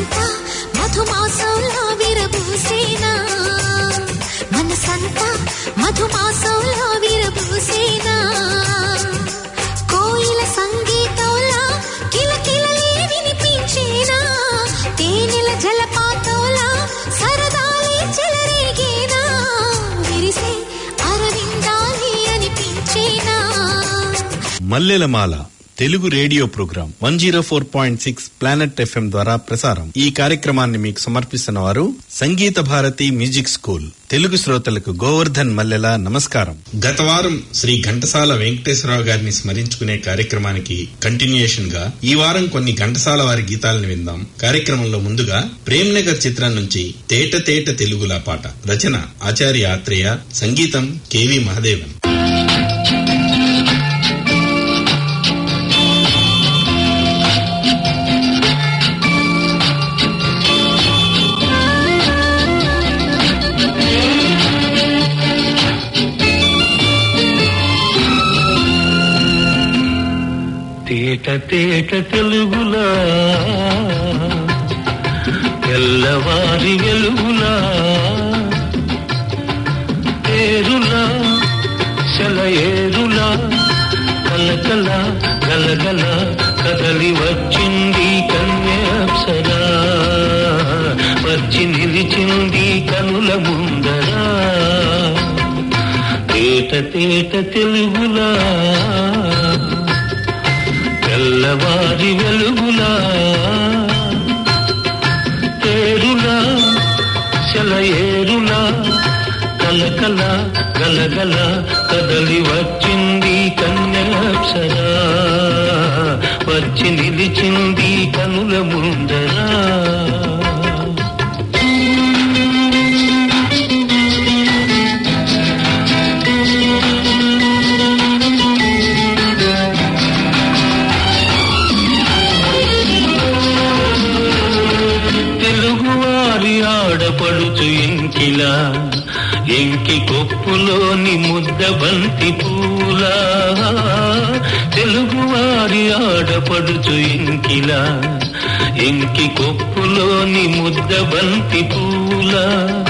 మనసంతా మధుమాసంలో విరబూసేనా, మనసంతా మధుమాసంలో విరబూసేనా, కోయిల సంగీతంలా కిలకిలలే వినిపించేనా, తేనెల జలపాతంలా సరదాలే చెలరేగేనా, విరిసే అరవిందాలే అనిపించేనా. Mallelamala Telugu radio program 104.6 planet FM ద్వారా ప్రసారం. ఈ కార్యక్రమాన్ని మీకు సమర్పిస్తున్న వారు సంగీత భారతి మ్యూజిక్ స్కూల్. తెలుగు శ్రోతలకు గోవర్ధన్ మల్లెల నమస్కారం. గత వారం శ్రీ ఘంటసాల వెంకటేశ్వరరావు గారిని స్మరించుకునే కార్యక్రమానికి కంటిన్యూయేషన్ గా ఈ వారం కొన్ని ఘంటసాల వారి గీతాలను విందాం. కార్యక్రమంలో ముందుగా ప్రేమ్నగర్ చిత్రం నుంచి తేట తేట తెలుగులా పాట. రచన ఆచార్య ఆత్రేయ, సంగీతం కెవి మహదేవన్. తేట తేట తెలుగులా తెల్లవారి వెలుగులా ఏరులా సెలయేరులా కలకల గలగల కదలి వచ్చింది కన్యాప్సరా, వచ్చి నిలిచింది కనుల ముందరా. తేట తేట తెలుగులా తెల్లవారి వెలుగులా తేరులా సెలయేరులా కలకల గలగల కదలి వచ్చింది కన్యాప్సరా, వచ్చి నిలిచింది కనుల ముందరా. ఆడపడుచు ఎంకిలా ఎంకి కొప్పులోని ముద్ద బంతి పూలా, తెలుగువారి ఆడపడుచు ఎంకిలా ఎంకి కొప్పులోని ముద్ద బంతి పూలా,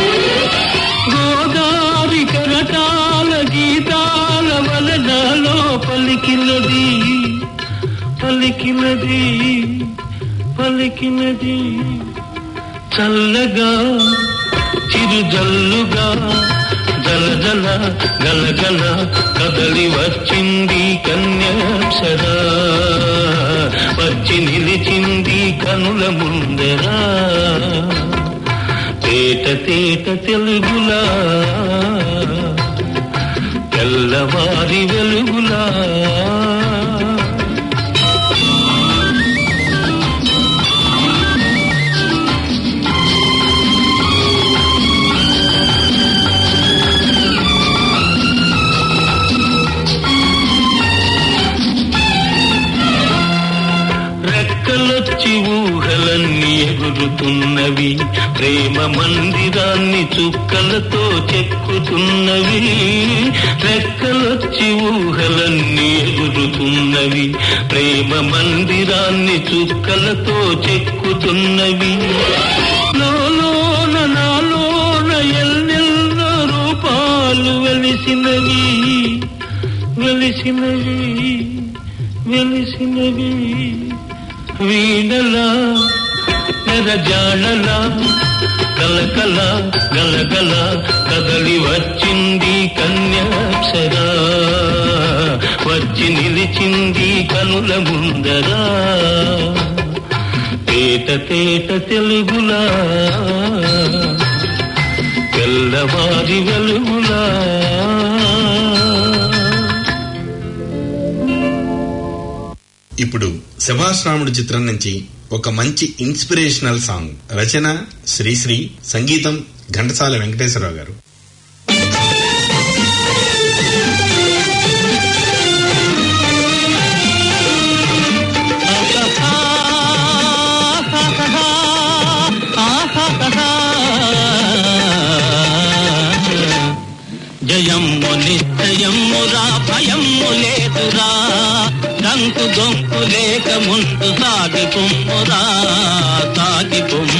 గోదారి కరటాల గీతాల వలనలో పలికినది పలికినది పలికినది, చల్లగా చిరుజల్లుగా జలజల గలగల కదలి వచ్చింది కన్యాప్సరా, వచ్చి నిలిచింది కనుల ముందరా. తేట తేట తెలుగులా తెల్లవారి వెలుగులా. రెక్కలొచ్చి ఊహలన్నీ ఎగురుతున్నవి, ప్రేమ మందిరాన్ని చుక్కలతో చెక్కుతున్నవి. రెక్కలొచ్చి ఊహలన్నీ ఎగురుతున్నవి, ప్రేమ మందిరాన్ని చుక్కలతో చెక్కుతున్నవి. లోన నాలోన ఎన్నెన్నో రూపాలు వెలిసినవి వెలిసినవి వెలిసినవి, వీణలా నెరజాడలా కలకల గలగల కదలి వచ్చింది కన్యాప్సరా, వచ్చి నిలిచింది కనుల ముందరా. తేట తేట తెలుగులా తెల్లవారి వెలుగులా. ఇప్పుడు శభాష్ రాముడు చిత్రం నుంచి ఒక మంచి ఇన్స్పిరేషనల్ సాంగ్. రచన శ్రీశ్రీ, సంగీతం ఘంటసాల వెంకటేశ్వరరావు గారు. జయమ్ము నిశ్చయమ్మురా భయమ్ము లేదురా, రంకు గొంపు లేక ముందు సాగి పొమ్మురా సాగి పొమ్ము.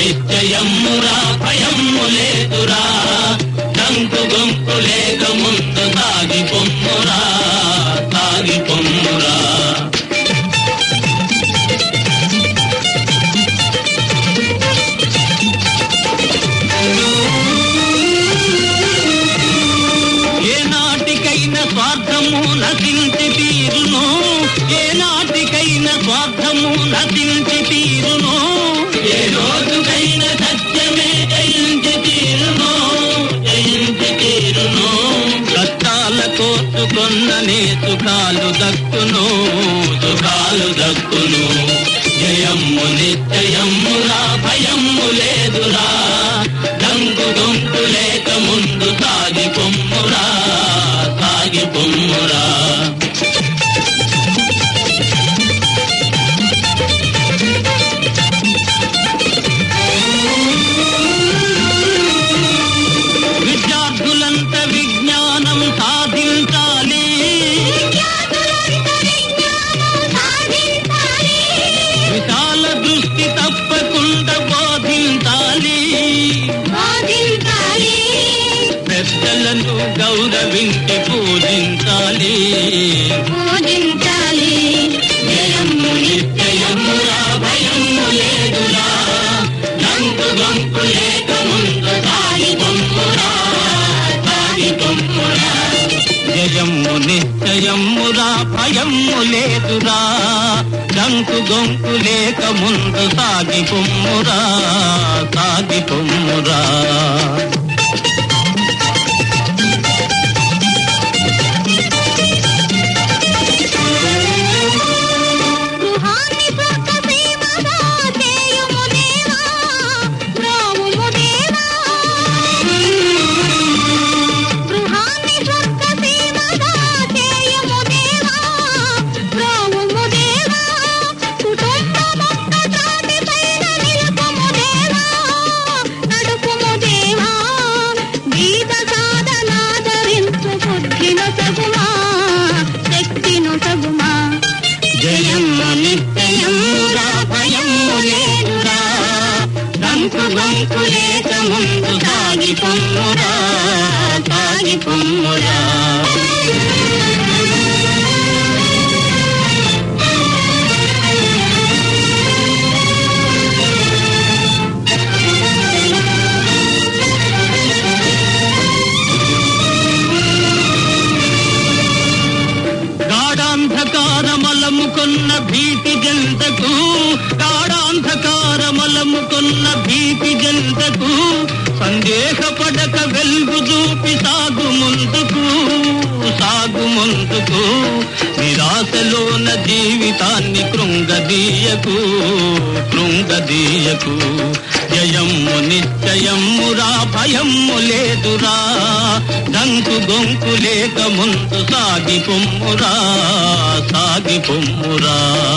నిశ్చయమురా భయము లేదురా డంకు గొంకు లేక ముందు సాగి పొమ్మురా సాగి పొమ్మురా ఏనాటికైనా స్వార్థము నశించి తీరును ఏనాటికైనా స్వార్థము నశించి తీరును ఏ రోజుకైనా సత్యమే జయించి తీరును జయించి తీరును కష్టాల కోసుకొన్ననే సుఖాలు దక్కును సుఖాలు దక్కును జయమ్ము నిశ్చయమ్మురా భయమ్ము లేదురా డంకు గొంకు లేక ముందు సాగి పొమ్మురా సాగి పొమ్మురా విద్యార్థులంత విజ్ఞానం సాధించాలి విశాల దృష్టి తప్పకుండా బోధించాలి పెద్దలను గౌరవించి పూజించాలి జయము నిశ్చయమురా భయము లేదురా డంకు గొంకు లేక ముందు సాగి పొమ్మురా సాగి పొమ్మురా జయము నిశ్చయమురా భయము లేదురా డంకు గొంకు లేక ముందు సాగి పొమ్మురా సాగి పొమ్మురా జయము నిశ్చయమురా భయము లేదురా డంకు గొంకు లేక ముందు సాగి పొమ్మురా సాగి పొమ్మురా గాఢాంధకారమలముకొన్న భీతి జంతకు గాఢాంధకారమలముకొన్న భీతి జంతకు సందేహపడక వెలుగు చూపి సాగు ముందుకు సాగు ముందుకు నిరాశలోన జీవితాన్ని కృంగదీయకు కృంగదీయకు జయమ్ము నిశ్చయమ్మురా భయమ్ము లేదురా డంకు గొంకు లేక ముందు సాగి పొమ్మురా సాగి పొమ్మురా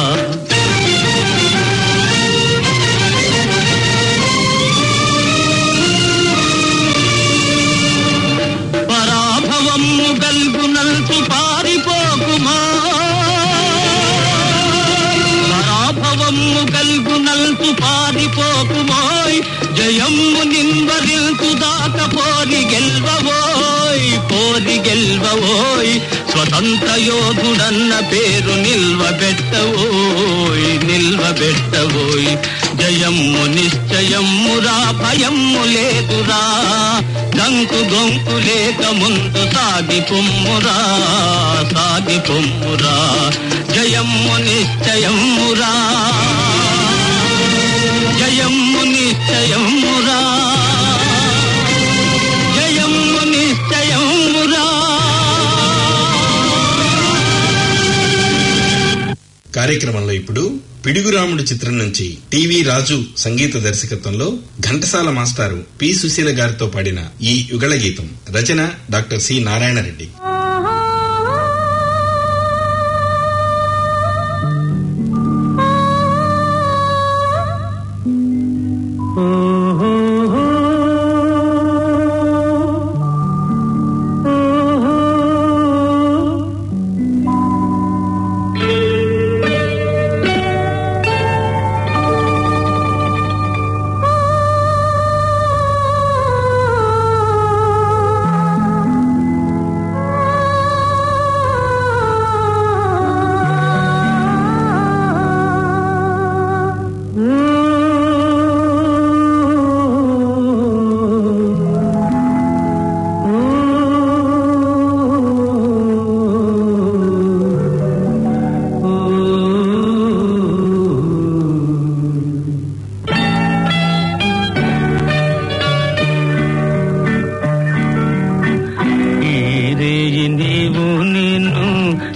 పరాభవము గల్గునల్సు పారిపోకుమా పరాభవము గల్గునల్సు పారిపోకుమోయ్ జయమ్ము నింవరిల్సు దాక పోరి గెల్వవోయ్ పోరి గెల్వవోయ్ స్వతంత్ర యోధుడన్న పేరు నిల్వబెట్టవోయ్ నిల్వబెట్టవోయ్ జయమ్ము నిశ్చయమ్మురా భయమ్ము లేదురా డంకు గొంకు లేక ముందు సాగి పొమ్మురా సాగి పొమ్మురా జయమ్ము నిశ్చయమ్మురా జయమ్ము నిశ్చయమ్మురా జయమ్ము నిశ్చయమ్మురా. కార్యక్రమంలో ఇప్పుడు పిడుగురాముడు చిత్రం నుంచి టీవీ రాజు సంగీత దర్శకత్వంలో ఘంటసాల మాస్టారు పి సుశీల గారితో పాడిన ఈ యుగళ గీతం. రచన డాక్టర్ సి నారాయణరెడ్డి.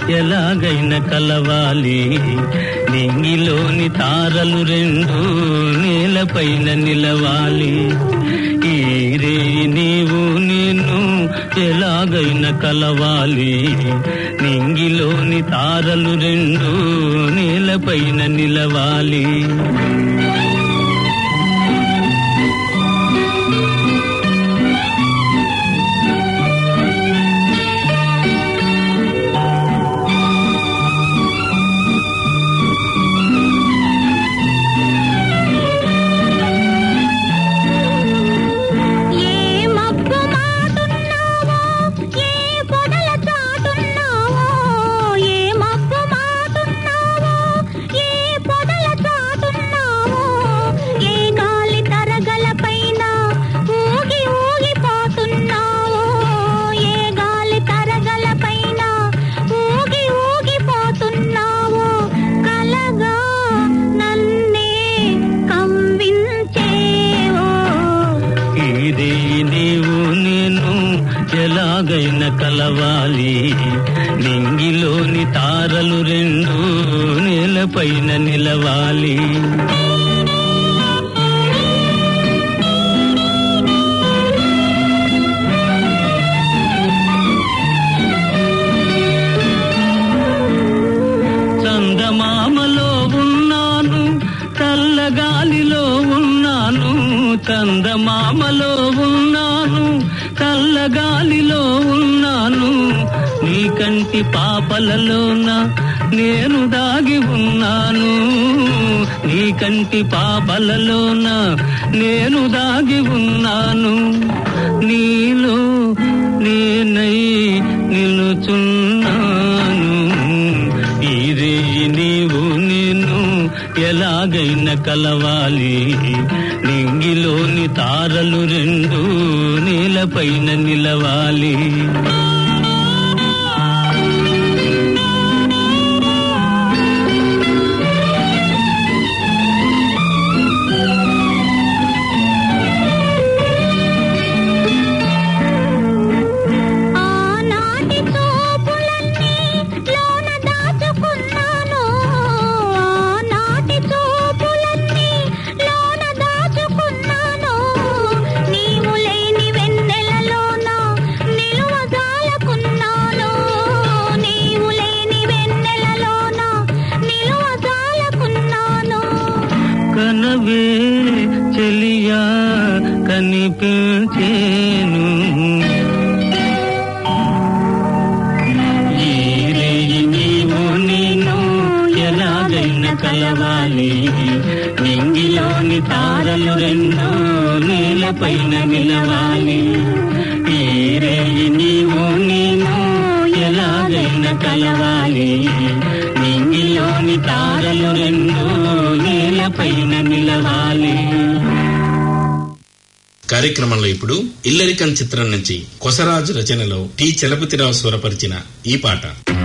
ఎలాగైనా కలవాలి. నింగిలోని తారలు రెండు నేలపైన నిలవాలి. ఈ రే నీవు నేను ఎలాగైనా కలవాలి. నింగిలోని తారలు రెండు నేలపైన నిలవాలి. కలవాలి. నింగిలోని తారలు రెండు నేలపైన నిలవాలి. చందమామలో ఉన్నాను, చల్లగాలిలో ఉన్నాను. చందమామలో ఉన్నాను, చల్లగాలిలో ఉన్నాను. నీ కంటి పాపలలోన నేను దాగి ఉన్నాను. నీ కంటి పాపలలోన నేను దాగి ఉన్నాను. నీలో నేనై నిలుచున్నాను. ఈ రే నీవు నేను ఎలాగైనా కలవాలి. నింగిలోని తారలు రెండు నేలపైన నిలవాలి. కనవే చెలియా కనిపించేను. ఈ రే నీవు నేను ఎలాగైనా కలవాలి. నింగిలోని తారలు రెండు నేలపైన నిలవాలి. ఈ రే నీవు నేను ఎలాగైనా కలవాలి. నింగిలోని తారలు రెండు నేలపైన నిలవాలి. కార్యక్రమంలో ఇప్పుడు ఇల్లరికం చిత్రం నుంచి కొసరాజు రచనలో టి చలపతిరావు స్వరపరిచిన ఈ పాట.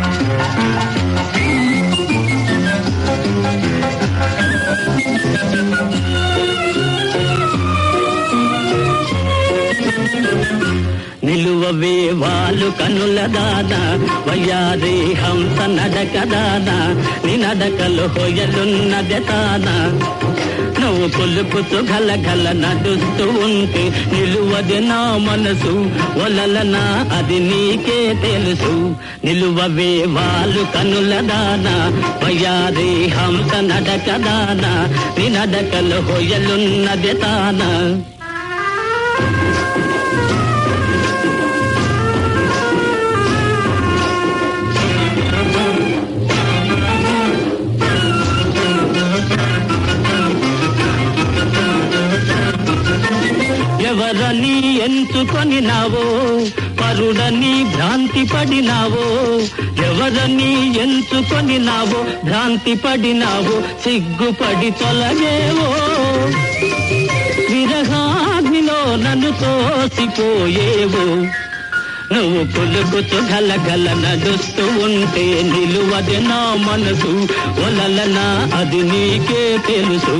నిలువవే వాళ్ళు కనుల దానా, వయ్యారి హంస నడక దానా. నీ నడకలు హొయలున్నదే తానా. నువ్వు కొలుపుతూ గలగల నడుస్తూ ఉంటే నిలువది నా మనసు. ఒలలనా అది నీకే తెలుసు. నిలువవే వాళ్ళు కనుల దానా, వయ్యారి హంస నడక దానా. నీ నడకలు హొయలున్నదే తానా. ఎవరని ఎంచుకొని నావో, పరుడని భ్రాంతి పడినావో. ఎవరని ఎంచుకొని నావో, భ్రాంతి పడినావో. సిగ్గుపడి తొలగేవో, విరహాగ్నిలో నన్ను తోసిపోయేవో. నువ్వు కొలుకుతూ గలగల నడుస్తూ ఉంటే నిలువది నా మనసు. ఒలలనా అది నీకే తెలుసు.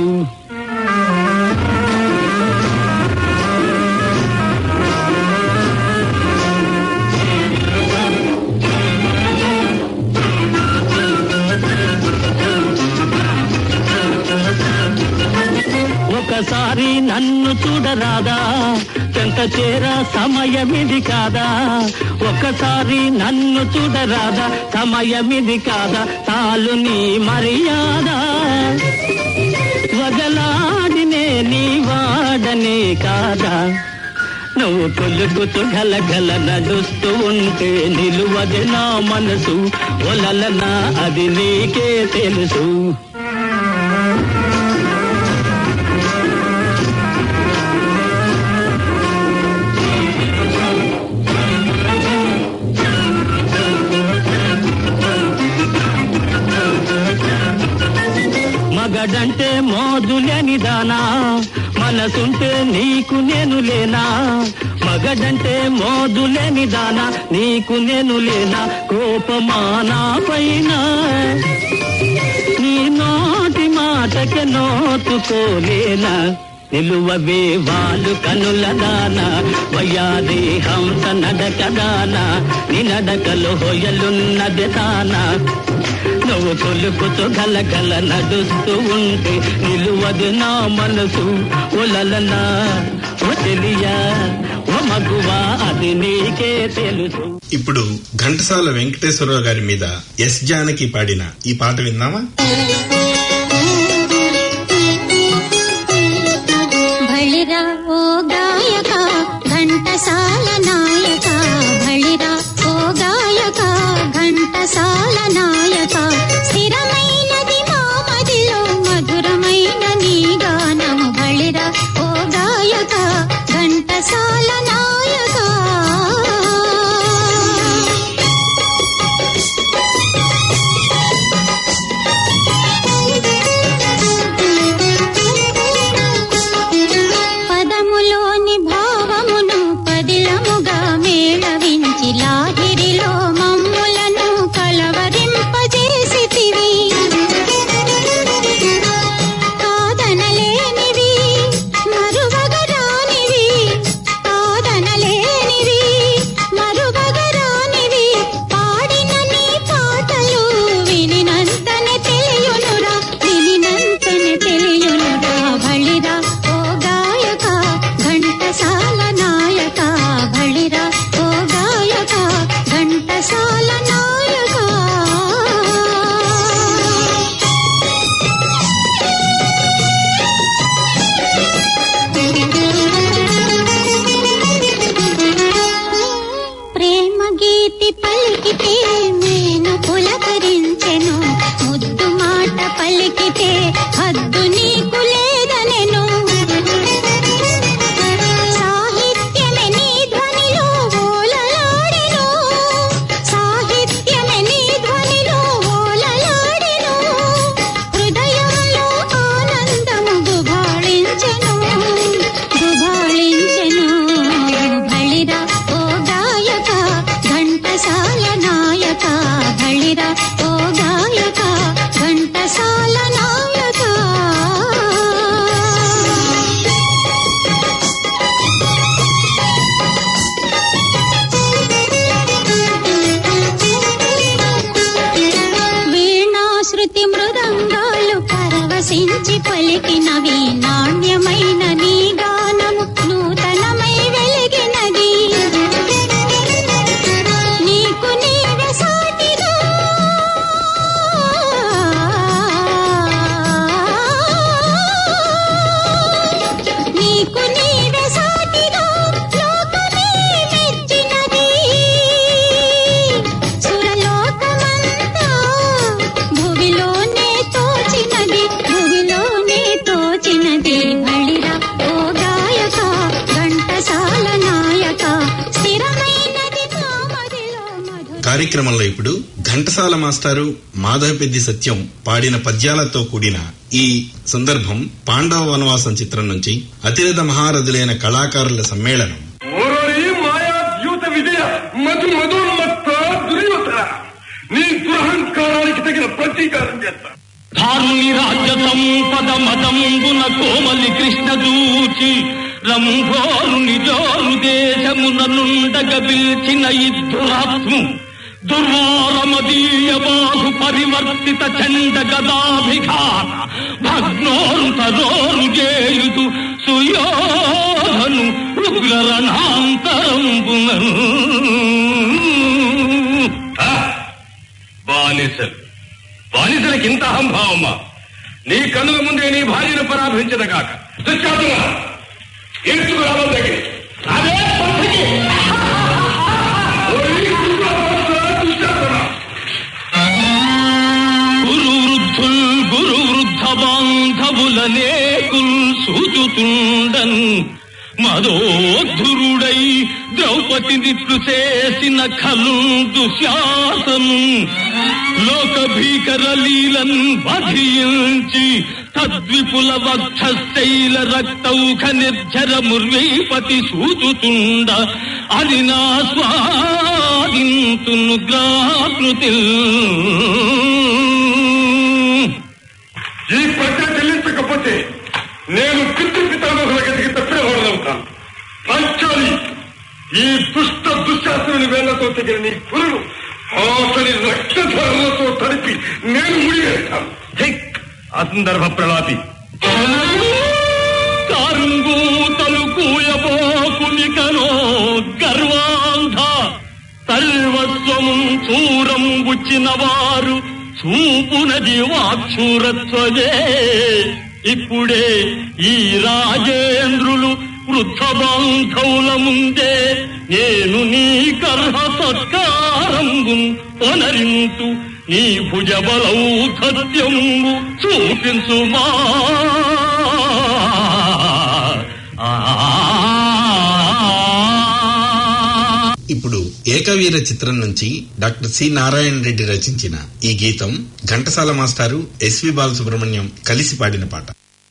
చూడరాదా, చెంత చేర సమయమిది కాదా, ఒక్కసారి నన్ను చూడరాదా, సమయమిది కాదా, చాలు నీ మర్యాద. వదలాడినే నీ వాడనే కాదా, నువ్వు కొలుగుతూ గలగల నడుస్తూ ఉంటే నిలువది నా మనసు, ఒలలనా అది నీకే తెలుసు. మగడంటే మోదులేని దానా, మనసుంటే నీకు నేను లేనా, మగడంటే మోదులేని దానా, నీకు నేను లేనా, కోపమానా పైన నీ నోటి మాటకి నోచుకోలేనా, నిలువవే వాళ్ళు కనుల దానా, వయ్యాది హంస నడక దానా, నీ నడకలు హొయలున్నది తానా, నువ్వు కొలుకుతూ గలగల నడుస్తూ ఉంటే నిలువది నా మనసు, ఒలలనా ఓ తెలియా ఓ మగువా అది నీకే తెలుసు. ఇప్పుడు ఘంటసాల వెంకటేశ్వరరావు గారి మీద ఎస్ జానకి పాడిన ఈ పాట విందామా? బళిరా ఓ గాయక ఘంటసాల నాయక, బళిరా ఓ గాయక ఘంటసాల నాయక, స్థిరమైనది మా మదిలో మధురమైన నీ గానము, బళిరా ఓ గాయక ఘంటసాల నాయక. పదములోని భావమును పదిలముగా మేళవించి లాహిరిలో మమ్ములను కలవరింపజేసితివి, కాదనలేనివి మరువగరానివి, కాదనలేనివి మరువగరానివి, పాడిన నీ పాటలు వినినంతనే తెలియునురా, వినినంతనే తెలియునురా, బళిరా ఓ గాయక ఘంటసాల నాయక, బళిరా ఓ గాయక ఘంటసాల నాయక. ప్రేమ గీతి పలికితే నేను పులకరించెను, ముద్దు మాట పలికితే హద్దు నీకు లేదనెను, సాహిత్యమే నీ ధ్వనిలో ఓలలాడెను, సాహిత్యమే నీ ధ్వనిలో ఓలలాడెను, హృదయంలో ఆనందము గుబాళించెను, గుబాళించెను, బళిరా ఓ గాయక ఘంటసాల నాయక, బళిరా ఓ గాయక ఘంటసాల నాయక. వీణాశృతి మృదంగాలు పరవశించి పలికినవి, నాణ్యమైన నీ గానము నూతనమై వెలిగినది, నీకు నీవే సాటిగా, నీకు నీవే సాటిగా లోకమే మెచ్చినది, సురలోకమంతా భువిలోనే తోచినది, భువిలోనే తోచినది, బళిరా ఓ గాయక ఘంటసాల నాయక, స్థిరమైనది మా మదిలో మధుర. కార్యక్రమంలో ఇప్పుడు ఘంటసాల మాస్టారు మాధవపెద్ది సత్యం పాడిన పద్యాలతో కూడిన ఈ సందర్భం పాండవ వనవాసం చిత్రం నుంచి అతిరథ మహారథులైన కళాకారుల సమ్మేళనం. మధు మధోన్మత్త దుర్యోధన, నీ దురహంకారానికి తగిన ప్రతీకారం చేస్తా. ధారుని రాజ్య సంపద మదంబున కోమలి కృష్ణ దూచి, రంభోరుని జోరు దేశమున నుండగ పిలిచిన ఇద్దురాత్ము, దుర్వారమదీయ బాహు పరివర్తిత చండ గదాభిఘాత భగ్నోరుతరోరు చేయుదు సుయోధను ఉగ్రరణాంతరంబునను. బానిసలకి ఇంత అహంభావమ్మా? నీ కన్నుల ముందే నీ భార్యను పరాభించదగాక. ఏడ్చుకురావడం దగ్గర అదే గురు వృద్ధ బాంధవులనేకుల్ సూచుతుండన్ మదోద్ధురుడై ద్రౌపది నిట్లు చేసిన ఖలు దుశ్శాసను లోక భీకర లీలన్ వధించి తద్విపుల వక్షశైల రక్తౌఖ నిర్జర ముర్వీపతి సూచుతుండ అది నా స్వాదింతును గ్రాకృతి. ఈ ప్రజ చెల్లించకపోతే నేను పితృపితామహుల గదికి తప్పినవాడవుతాను. పంచాలి, ఈ దుష్ట దుశ్శాసనుని వేళ్లతో తెగిన నీ పురులు అతని రక్తధారలతో తడిపి నేను ముడివేస్తాను. ఆ సందర్భ ప్రలాపి కారుంగూతలు కూయబోకునికనో గర్వాంధ సర్వస్వము చూరం గుచ్చిన వారు చూపునది వాక్షూరత్వజే. ఇప్పుడే ఈ రాజేంద్రులు వృద్ధ బాంధవుల ముందే నేను నీ కర్హ సత్కారంబు పొనరింతు నీ భుజబలౌధత్యంబు చూపించుమా. ఇప్పుడు ఏకవీర చిత్రం నుంచి డాక్టర్ సి నారాయణ రెడ్డి రచించిన ఈ గీతం ఘంటసాల మాస్టారు ఎస్వి బాలసుబ్రహ్మణ్యం కలిసి పాడిన పాట.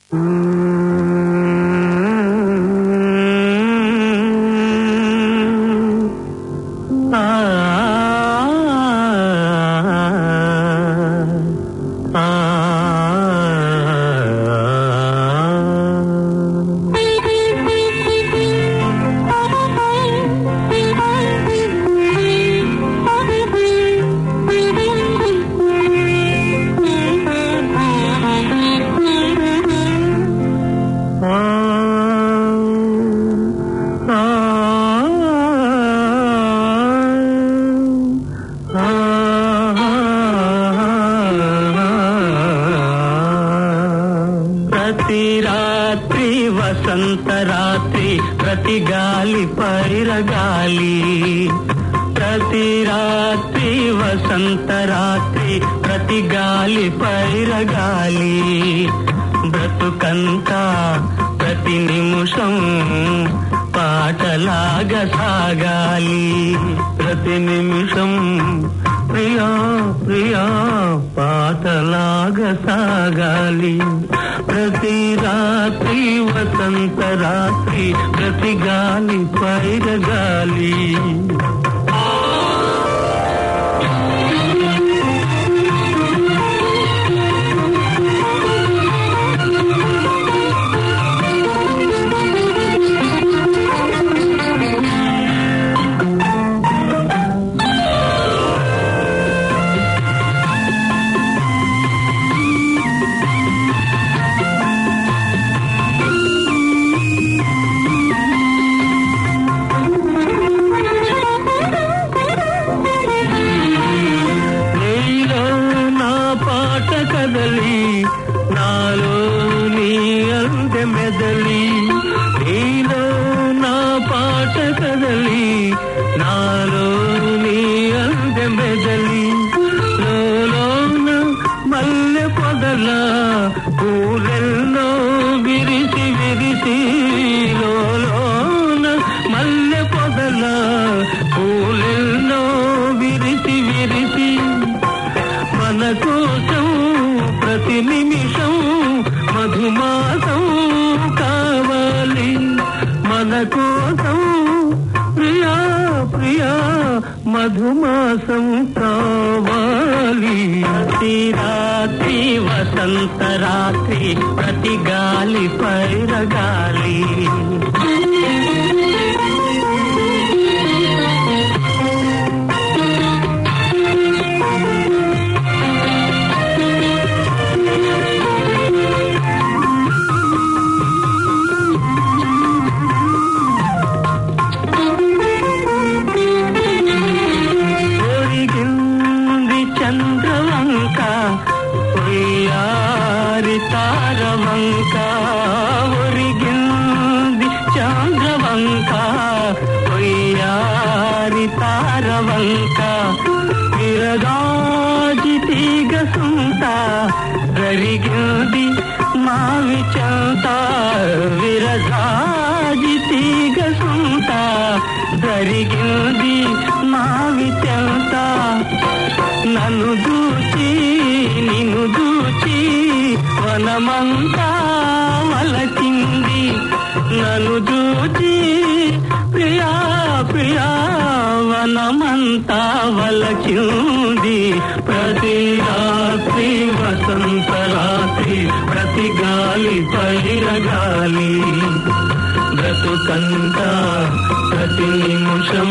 మధుమాసం కావాలి. ప్రతి రాత్రి వసంత రాత్రి ప్రతి గాలి పైరగాలి. జరిగింది మావి చెంత విరజాజి తీగ సుంత జరిగింది మావి చెంత నన్ను దూచి నిన్ను దూచి వనమంతా వలచింది నన్ను దూచి ప్రియా ప్రియా వనమంతా వలచింది ప్రతి రాత్రి వసంత రాత్రి ప్రతి గాలి పైరగాలి బ్రతుకంత ప్రతి నిమిషం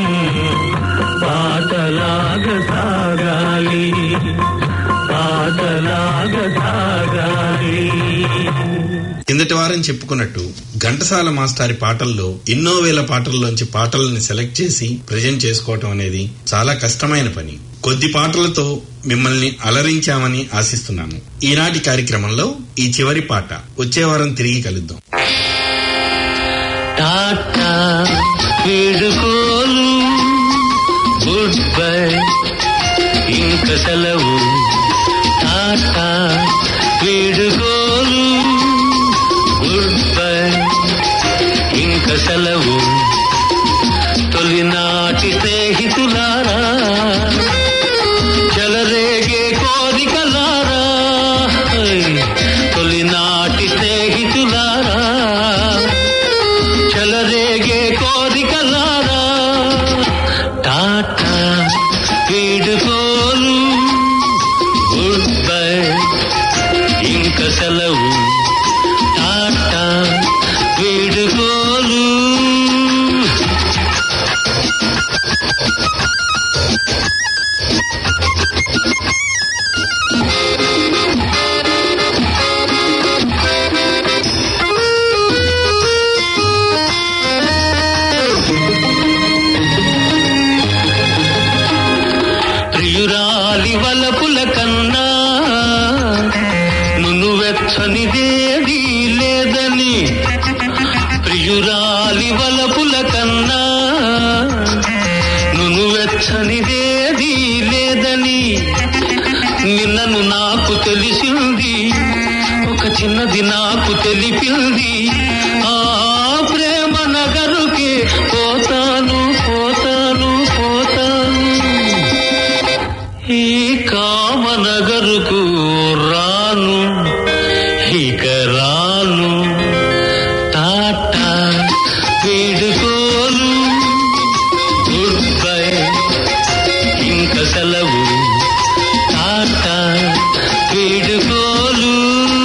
పాటలాగ సాగాలి పాటలాగ సాగాలి. కిందటి వారం చెప్పుకున్నట్టు ఘంటసాల మాస్టారి పాటల్లో ఎన్నో వేల పాటల్లోంచి పాటలను సెలెక్ట్ చేసి ప్రజెంట్ చేసుకోవటం అనేది చాలా కష్టమైన పని. కొద్ది పాటలతో మిమ్మల్ని అలరించామని ఆశిస్తున్నాను. ఈనాటి కార్యక్రమంలో ఈ చివరి పాట వచ్చే వారం తిరిగి కలుద్దాం. టాటా వీడుకోలు గుడ్ బై ఇంక సెలవు టాటా వీడుకోలు గుడ్ బై ఇంక సెలవు తొలినాటి స్నేహితులారా చెలరేగే కోరికలారా తొలినాటి స్నేహితులారా చెలరేగే కోరికలారా టాటా వీడుకోలు గుడ్ బై ఇంక సెలవు టాటా వీడుకోలు. ప్రియురాలి వలపుల కన్నా నును వెచ్చనిదేది లేదని ప్రియురాలి వలపుల కన్నా నును వెచ్చనిదేది లేదని నిన్నను నాకు తెలిసింది ఒక చిన్నది నాకు తెలిపింది ఆ ప్రేమ నగరుకే పోతాను పోతాను పోతాను ఈ కామనగరుకు రాను ఇక రాను టాటా వీడుకోలు గుడ్ బై ఇంక సెలవు టాటా వీడుకోలు.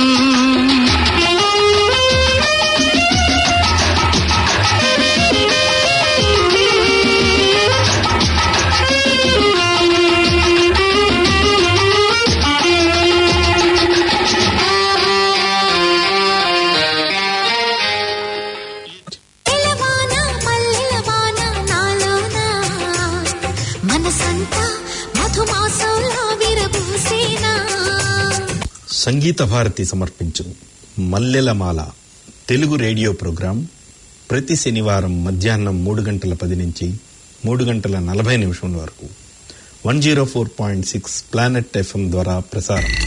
సంగీత భారతి సమర్పించు మల్లెలమాల తెలుగు రేడియో ప్రోగ్రాం ప్రతి శనివారం మధ్యాహ్నం 3:10 నుంచి 3:40 వరకు 104.6 ప్లానెట్ FM ద్వారా ప్రసారం.